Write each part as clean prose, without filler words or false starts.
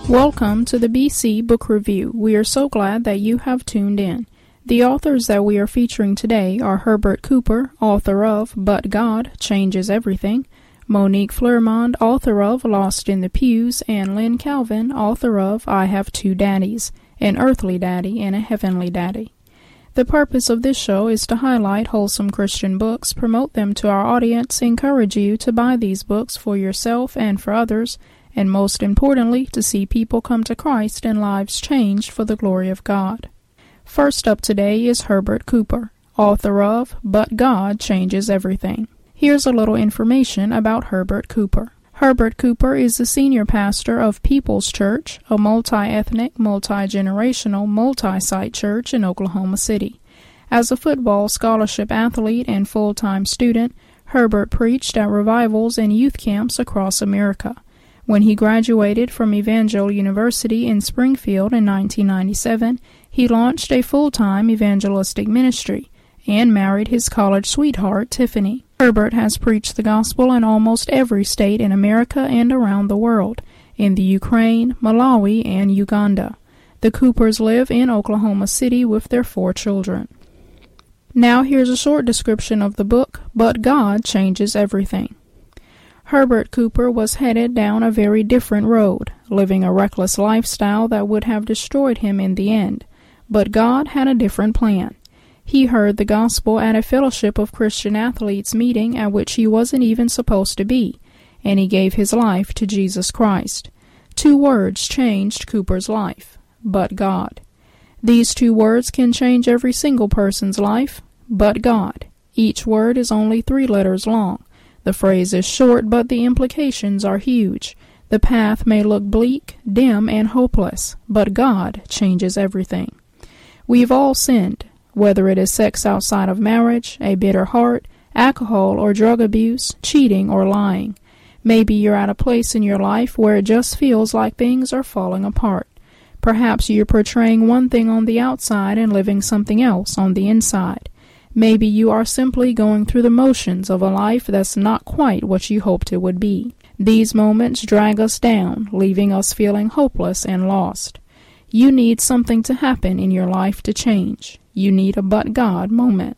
Welcome to the BC Book Review. We are so glad that you have tuned in. The authors that we are featuring today are Herbert Cooper, author of But God Changes Everything, Monique Fleurmond, author of Lost in the Pews, and Lynn Calvin, author of I Have Two Daddies, an earthly daddy and a heavenly daddy. The purpose of this show is to highlight wholesome Christian books, promote them to our audience, encourage you to buy these books for yourself and for others, and most importantly, to see people come to Christ and lives changed for the glory of God. First up today is Herbert Cooper, author of But God Changes Everything. Here's a little information about Herbert Cooper. Herbert Cooper is the senior pastor of People's Church, a multi-ethnic, multi-generational, multi-site church in Oklahoma City. As a football scholarship athlete and full-time student, Herbert preached at revivals and youth camps across America. When he graduated from Evangel University in Springfield in 1997, he launched a full-time evangelistic ministry and married his college sweetheart, Tiffany. Herbert has preached the gospel in almost every state in America and around the world, in the Ukraine, Malawi, and Uganda. The Coopers live in Oklahoma City with their 4 children. Now here's a short description of the book, But God Changes Everything. Herbert Cooper was headed down a very different road, living a reckless lifestyle that would have destroyed him in the end. But God had a different plan. He heard the gospel at a Fellowship of Christian Athletes meeting at which he wasn't even supposed to be, and he gave his life to Jesus Christ. 2 words changed Cooper's life: but God. These 2 words can change every single person's life, but God. Each word is only 3 letters long. The phrase is short, but the implications are huge. The path may look bleak, dim, and hopeless, but God changes everything. We've all sinned, whether it is sex outside of marriage, a bitter heart, alcohol or drug abuse, cheating or lying. Maybe you're at a place in your life where it just feels like things are falling apart. Perhaps you're portraying one thing on the outside and living something else on the inside. Maybe you are simply going through the motions of a life that's not quite what you hoped it would be. These moments drag us down, leaving us feeling hopeless and lost. You need something to happen in your life to change. You need a but God moment.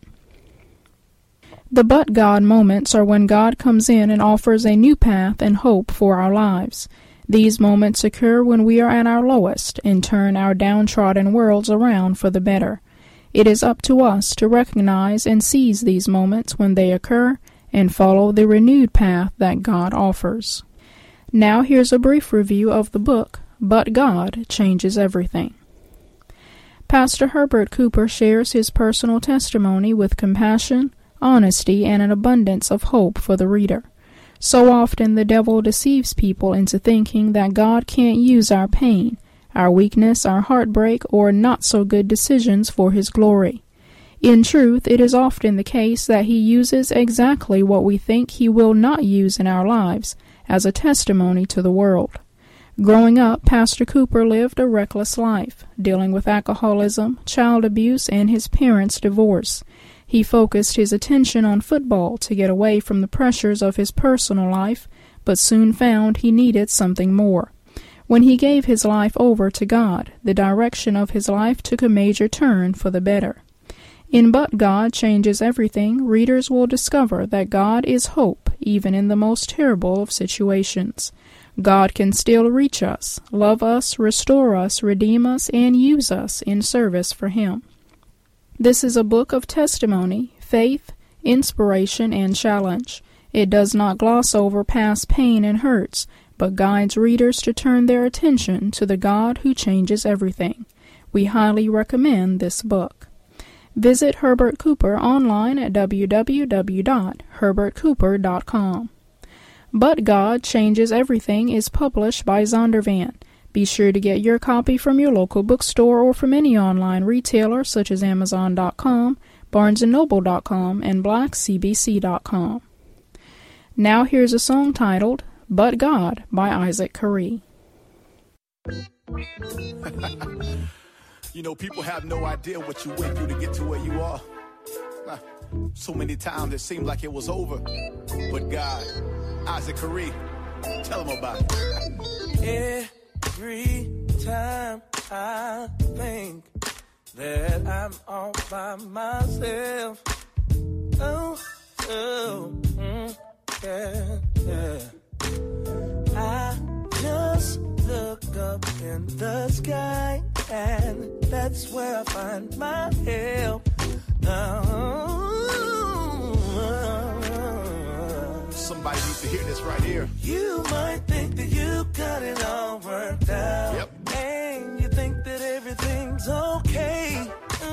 The but God moments are when God comes in and offers a new path and hope for our lives. These moments occur when we are at our lowest and turn our downtrodden worlds around for the better. It is up to us to recognize and seize these moments when they occur and follow the renewed path that God offers. Now here's a brief review of the book, But God Changes Everything. Pastor Herbert Cooper shares his personal testimony with compassion, honesty, and an abundance of hope for the reader. So often the devil deceives people into thinking that God can't use our pain, our weakness, our heartbreak, or not-so-good decisions for His glory. In truth, it is often the case that He uses exactly what we think He will not use in our lives as a testimony to the world. Growing up, Pastor Cooper lived a reckless life, dealing with alcoholism, child abuse, and his parents' divorce. He focused his attention on football to get away from the pressures of his personal life, but soon found he needed something more. When he gave his life over to God, the direction of his life took a major turn for the better. In But God Changes Everything, readers will discover that God is hope, even in the most terrible of situations. God can still reach us, love us, restore us, redeem us, and use us in service for Him. This is a book of testimony, faith, inspiration, and challenge. It does not gloss over past pain and hurts, but guides readers to turn their attention to the God who changes everything. We highly recommend this book. Visit Herbert Cooper online at www.herbertcooper.com. But God Changes Everything is published by Zondervan. Be sure to get your copy from your local bookstore or from any online retailer such as Amazon.com, BarnesandNoble.com, and BlackCBC.com. Now here's a song titled But God by Isaac Carree. You know, people have no idea what you went through to get to where you are. So many times it seemed like it was over. But God, Isaac Carree, tell him about it. Every time I think that I'm all by myself, yeah. I just look up in the sky, and that's where I find my help. Somebody needs to hear this right here. You might think that you got it all worked out. Yep. And you think that everything's okay.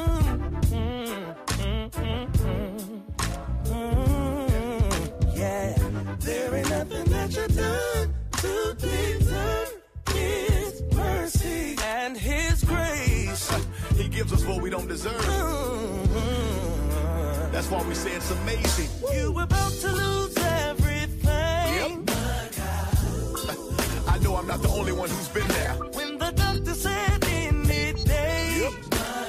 Yeah, there ain't nothing that you've done to deserve His mercy and His grace. He gives us what we don't deserve. That's why we say it's amazing. You about to lose everything. Yep. I know I'm not the only one who's been there. When the doctor said any day. Yep.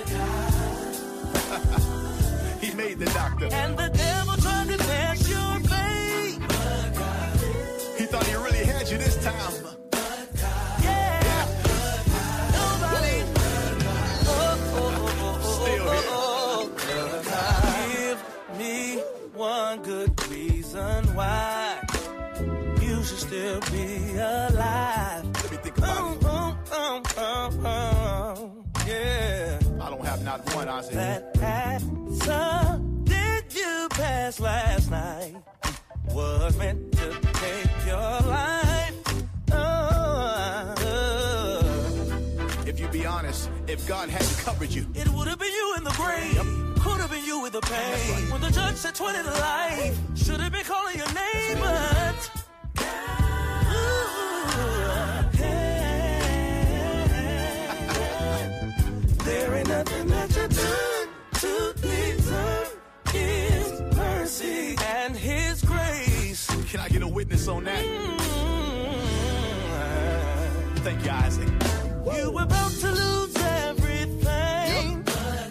He made the doctor. And the devil tried to test your faith. He thought he really had you this time. Yeah. Nobody. Still here. Give me one good reason why you should still be alive. Let me think about it. Yeah. I don't have not one, Ozzy. That answer did you pass last night was meant to take your life. If you be honest, if God hadn't covered you, It would have been you in the grave. Yep. Could have been you with the pain. When the judge said 20 to life, should have been calling your name, but there ain't nothing that you've done to deserve His mercy and His grace. can I get a witness on that? Thank you, Isaac. You were about to lose everything.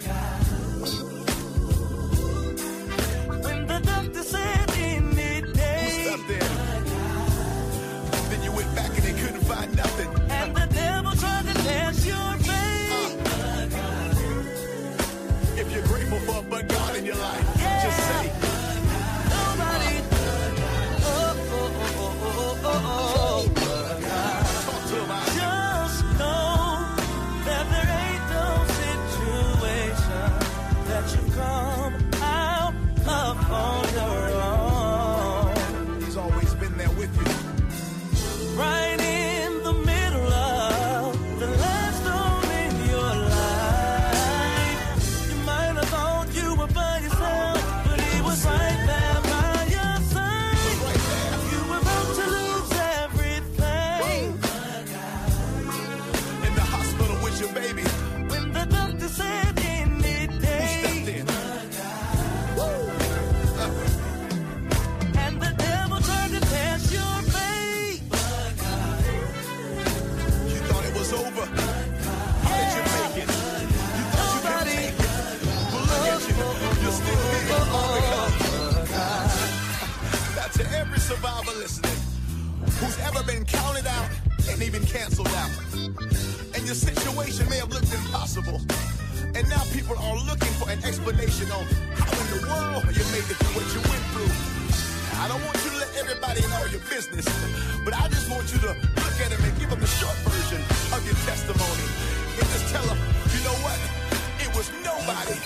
When the doctor said any day. Stuff there. Then you went back and they couldn't find nothing. And the devil tried to test your faith. If you're grateful for but God in your life, just say, Nobody. talk to him, Isaac. Just know that there ain't no situation that you've come out of on your own. He's always been there with you. Right in the middle of the last storm in your life. You might have thought you were by yourself, but He was right there by your side. You were about to lose everything. In the hospital with your baby, When the doctor said any who day. stepped in? And the devil tried to test your faith. You thought it was over. How did you make it? You thought you could take it. Well, look at you. You're still here. Now, to every survivor listening who's ever been counted out and even canceled out, and your situation may have looked impossible, and now people are looking for an explanation on how in the world you made it through what you went through. I don't want you to let everybody know your business, but I just want you to look at them and give them the short version of your testimony. And just tell them, you know what? It was nobody.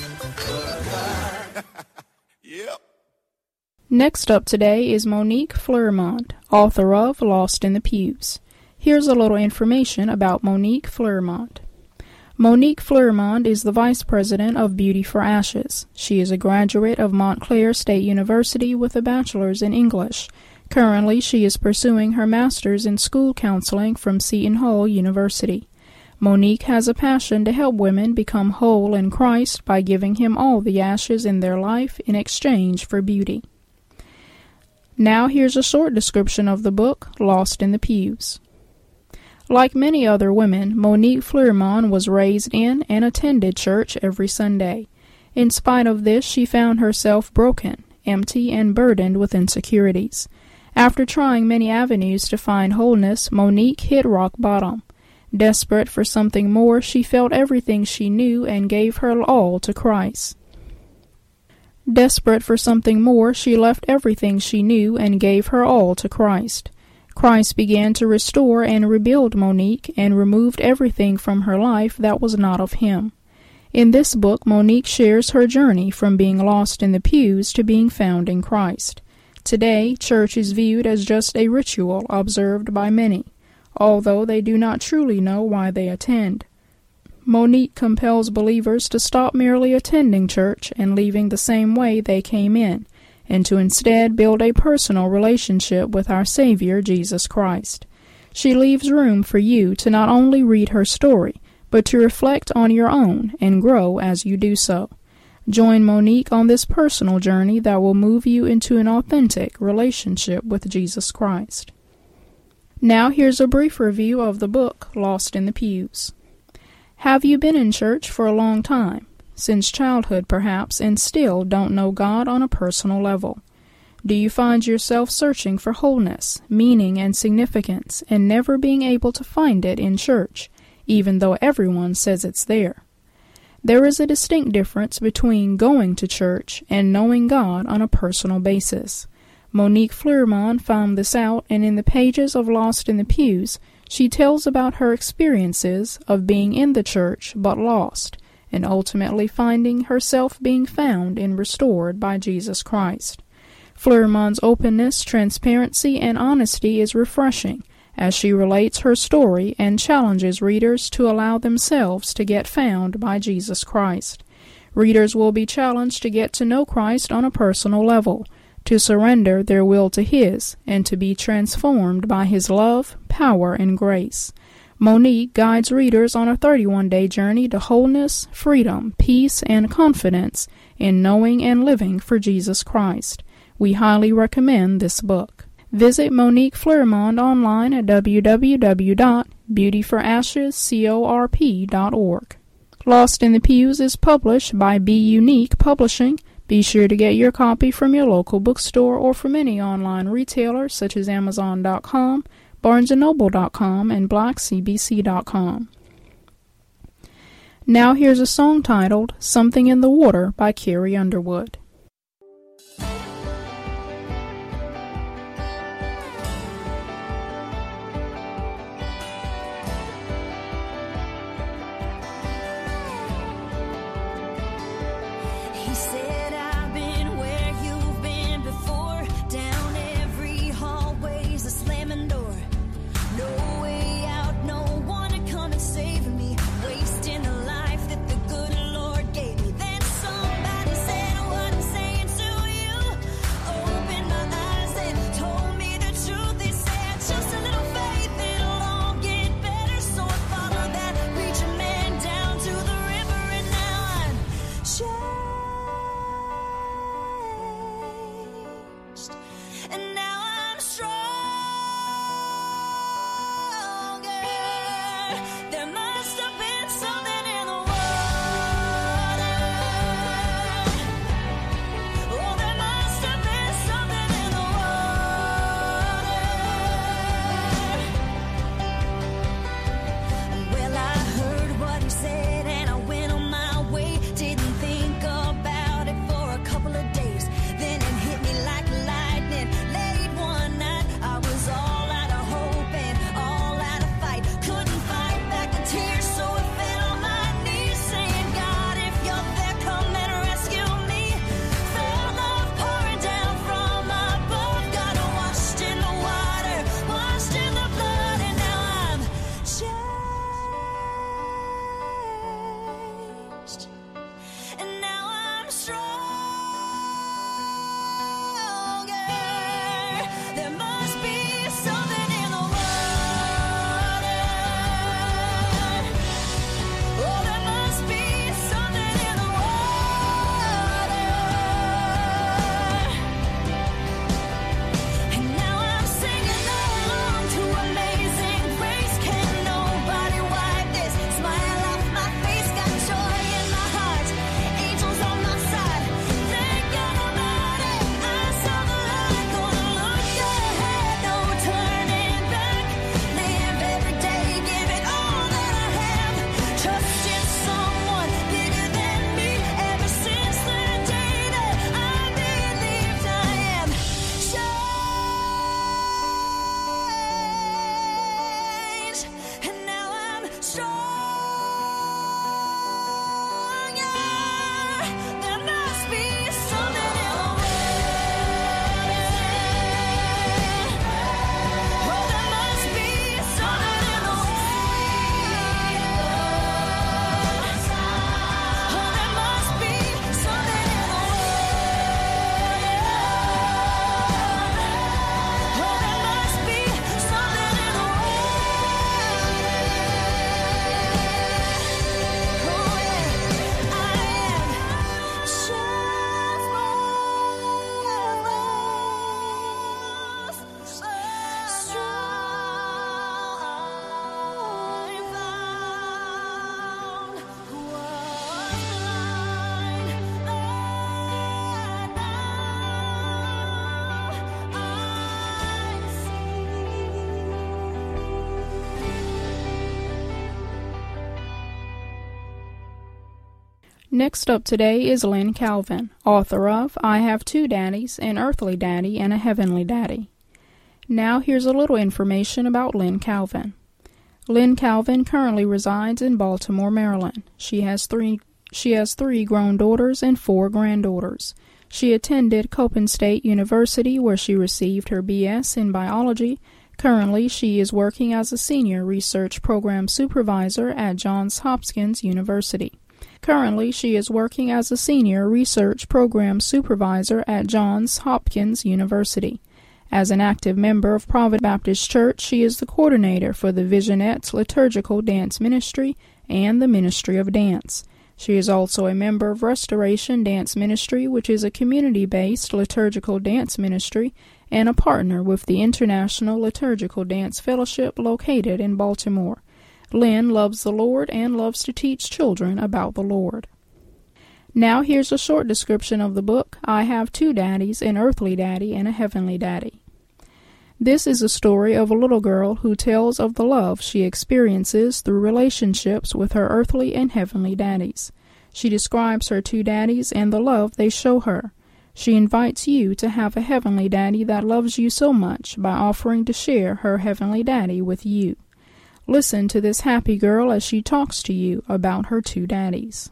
Yep. Next up today is Monique Fleurimond, author of Lost in the Pews. Here's a little information about Monique Fleurimond. Monique Fleurimond is the Vice President of Beauty for Ashes. She is a graduate of Montclair State University with a bachelor's in English. Currently, she is pursuing her master's in school counseling from Seton Hall University. Monique has a passion to help women become whole in Christ by giving Him all the ashes in their life in exchange for beauty. Now here's a short description of the book, Lost in the Pews. Like many other women, Monique Fleurimond was raised in and attended church every Sunday. In spite of this, she found herself broken, empty, and burdened with insecurities. After trying many avenues to find wholeness, Monique hit rock bottom. Desperate for something more, she felt everything she knew and gave her all to Christ. Desperate for something more, she left everything she knew and gave her all to Christ. Christ began to restore and rebuild Monique and removed everything from her life that was not of Him. In this book, Monique shares her journey from being lost in the pews to being found in Christ. Today, church is viewed as just a ritual observed by many, although they do not truly know why they attend. Monique compels believers to stop merely attending church and leaving the same way they came in, and to instead build a personal relationship with our Savior, Jesus Christ. She leaves room for you to not only read her story, but to reflect on your own and grow as you do so. Join Monique on this personal journey that will move you into an authentic relationship with Jesus Christ. Now here's a brief review of the book, Lost in the Pews. Have you been in church for a long time, since childhood perhaps, and still don't know God on a personal level? Do you find yourself searching for wholeness, meaning, and significance, and never being able to find it in church, even though everyone says it's there? There is a distinct difference between going to church and knowing God on a personal basis. Monique Fleurimond found this out, and in the pages of Lost in the Pews, she tells about her experiences of being in the church but lost, and ultimately finding herself being found and restored by Jesus Christ. Fleurimond's openness, transparency, and honesty is refreshing as she relates her story and challenges readers to allow themselves to get found by Jesus Christ. Readers will be challenged to get to know Christ on a personal level, to surrender their will to His, and to be transformed by His love, power, and grace. Monique guides readers on a 31-day journey to wholeness, freedom, peace, and confidence in knowing and living for Jesus Christ. We highly recommend this book. Visit Monique Fleurimond online at www.beautyforashescorp.org. Lost in the Pews is published by Be Unique Publishing. Be sure to get your copy from your local bookstore or from any online retailer such as Amazon.com, BarnesandNoble.com, and BlackCBC.com. Now here's a song titled Something in the Water by Carrie Underwood. He said, I've been where you've been before, down every hallway's a slamming door. No way out, no one to come and save me, wasting the life that the good Lord gave me. Then somebody said I wasn't saying to you, opened my eyes and told me the truth. They said just a little faith, it'll all get better. So I followed that preacher man down to the river, and now I'm sure Next up today is Lynn Calvin, author of I Have Two Daddies, an Earthly Daddy and a Heavenly Daddy. Now here's a little information about Lynn Calvin. Lynn Calvin currently resides in Baltimore, Maryland. She has three grown daughters and 4 granddaughters. She attended Copen State University, where she received her B.S. in biology. Currently, she is working as a senior research program supervisor at Johns Hopkins University. Currently, she is working as a senior research program supervisor at Johns Hopkins University. As an active member of Providence Baptist Church, she is the coordinator for the Visionettes Liturgical Dance Ministry and the Ministry of Dance. She is also a member of Restoration Dance Ministry, which is a community-based liturgical dance ministry, and a partner with the International Liturgical Dance Fellowship located in Baltimore. Lynn loves the Lord and loves to teach children about the Lord. Now here's a short description of the book, I Have Two Daddies, an Earthly Daddy and a Heavenly Daddy. This is a story of a little girl who tells of the love she experiences through relationships with her earthly and heavenly daddies. She describes her 2 daddies and the love they show her. She invites you to have a heavenly daddy that loves you so much by offering to share her heavenly daddy with you. Listen to this happy girl as she talks to you about her 2 daddies.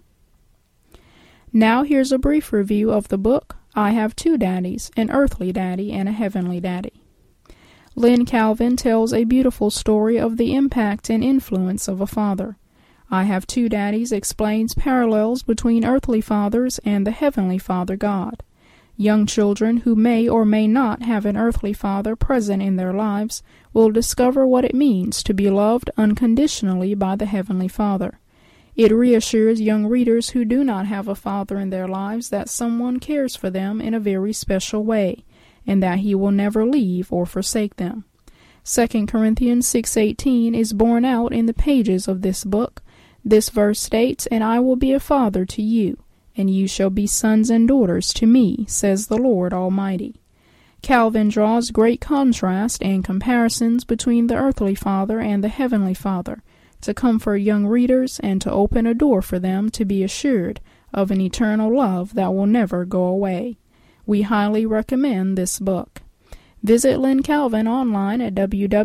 Now here's a brief review of the book, I Have Two Daddies, an Earthly Daddy and a Heavenly Daddy. Lynn Calvin tells a beautiful story of the impact and influence of a father. I Have Two Daddies explains parallels between earthly fathers and the Heavenly Father God. Young children who may or may not have an earthly father present in their lives will discover what it means to be loved unconditionally by the Heavenly Father. It reassures young readers who do not have a father in their lives that someone cares for them in a very special way, and that he will never leave or forsake them. 2 Corinthians 6:18 is borne out in the pages of this book. This verse states, "And I will be a father to you, and you shall be sons and daughters to me, says the Lord Almighty." Calvin draws great contrast and comparisons between the earthly father and the heavenly Father to comfort young readers and to open a door for them to be assured of an eternal love that will never go away. We highly recommend this book. Visit Lynn Calvin online at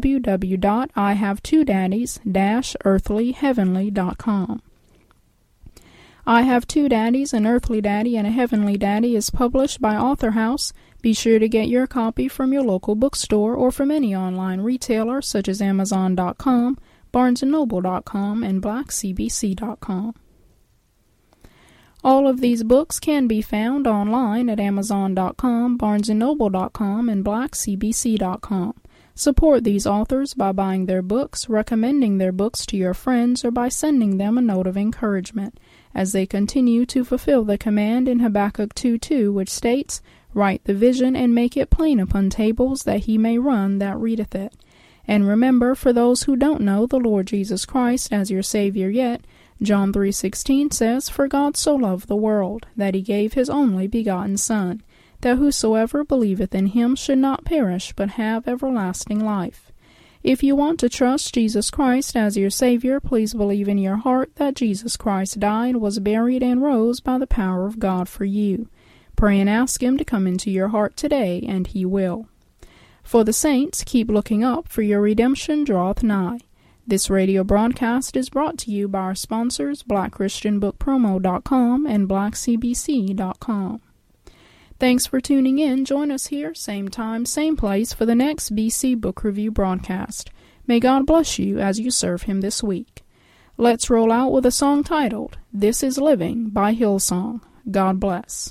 www.ihavetwodaddies-earthlyheavenly.com. I Have Two Daddies, an Earthly Daddy and a Heavenly Daddy is published by Author House. Be sure to get your copy from your local bookstore or from any online retailer such as Amazon.com, BarnesandNoble.com, and BlackCBC.com. All of these books can be found online at Amazon.com, BarnesandNoble.com, and BlackCBC.com. Support these authors by buying their books, recommending their books to your friends, or by sending them a note of encouragement as they continue to fulfill the command in Habakkuk 2:2, which states, "Write the vision and make it plain upon tables, that he may run that readeth it." And remember, for those who don't know the Lord Jesus Christ as your Savior yet, John 3:16 says, "For God so loved the world, that he gave his only begotten Son, that whosoever believeth in him should not perish, but have everlasting life." If you want to trust Jesus Christ as your Savior, please believe in your heart that Jesus Christ died, was buried, and rose by the power of God for you. Pray and ask him to come into your heart today, and he will. For the saints, keep looking up, for your redemption draweth nigh. This radio broadcast is brought to you by our sponsors, BlackChristianBookPromo.com and BlackCBC.com. Thanks for tuning in. Join us here, same time, same place, for the next BC Book Review broadcast. May God bless you as you serve him this week. Let's roll out with a song titled, "This is Living" by Hillsong. God bless.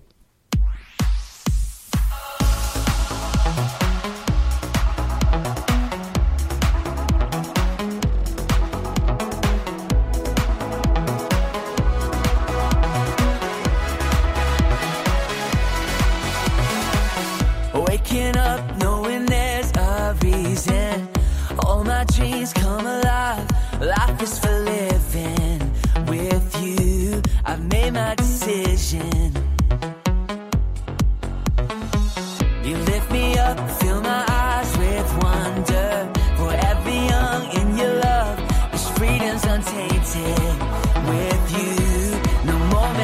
Waking up knowing there's a reason. All my dreams come alive. Life is for living. With you, I've made my decision. You lift me up, fill my eyes with wonder. Forever young in your love, this freedom's untainted. With you, no more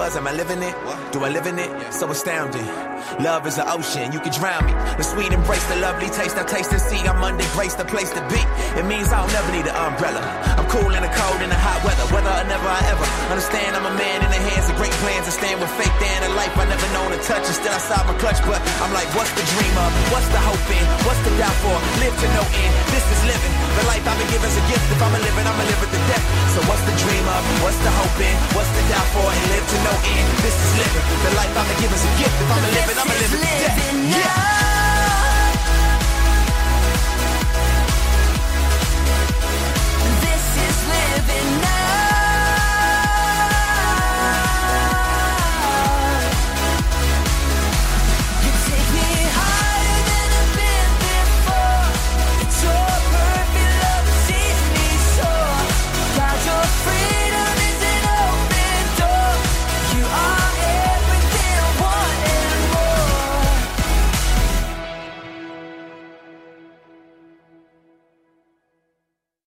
was, am I living it? Do I live in it? So astounding. Love is an ocean, you can drown me. The sweet embrace, the lovely taste, I taste and see. I'm under grace, the place to be. It means I'll never need an umbrella. I'm cool in the cold, in the hot weather. Whether or never I ever understand, I'm a man in the hands of great plans. I stand with faith there in a life I never known to touch. And still outside my clutch, but I'm like, what's the dream of? What's the hope in? What's the doubt for? Live to no end. This is living. The life I've been given's a gift. If I'm a living, I'ma live it to death. So what's the dream of? What's the hope in? What's the doubt for? And live to no end. This is living. The life I've been given's a gift. If I'm a living, I'ma live it to death. Yeah.